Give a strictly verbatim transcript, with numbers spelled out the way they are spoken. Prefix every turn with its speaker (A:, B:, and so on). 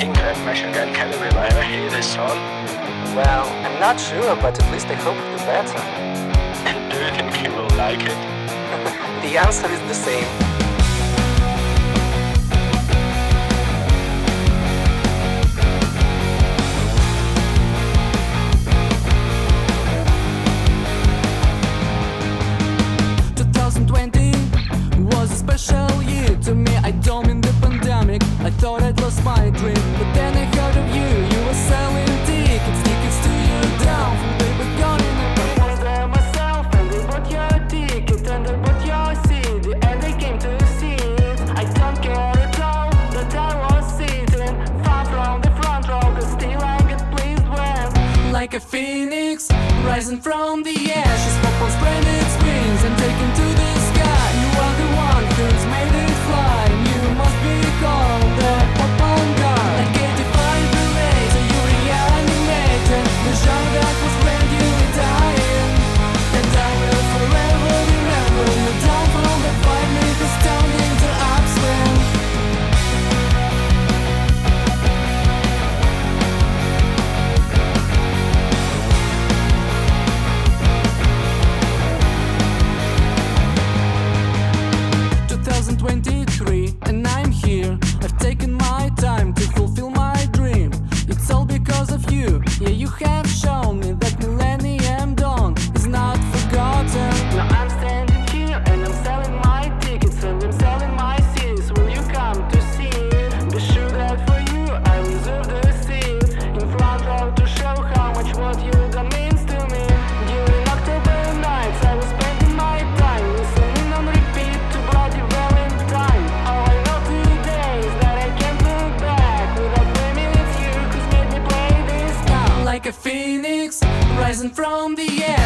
A: think that Machine Gun Kelly will ever hear this song?
B: Well, I'm not sure, but at least I hope for the better.
A: And do you think he will like it?
B: The answer is the same.
C: twenty twenty was a special year to me. I don't mean the pandemic, I thought I'd lost my dream. But then I heard of you, you were selling tickets, tickets to your down from the beginning. I was there myself and I bought your ticket and I bought your C D and I came to see it. I don't care at all that I was sitting far from the front row, but still I get pleased when, like a phoenix rising from the ashes, hope on spread its wings and taken to the sky. You are the one who's made it fly, and you must be called the Popon God. Like eighty-five delays, you reanimated the genre that was gradually dying. And I will forever remember you down from the five meters down into upswing. twenty twenty-three, and I'm here. I've taken my time to fulfill my dream. It's all because of you. Yeah, you have shown me that Millennium Dawn is not forgotten. Now I'm standing here and I'm selling my tickets and I'm selling my seats. Will you come to see it? Be sure that for you I reserve the seat in front row to show how much what you done means to me. During October nights I was spending my time listening on repeat to Bloody Valentine. All I know today is that I can't look back without blaming it's you who's made me play this now. Like a phoenix rising from the air,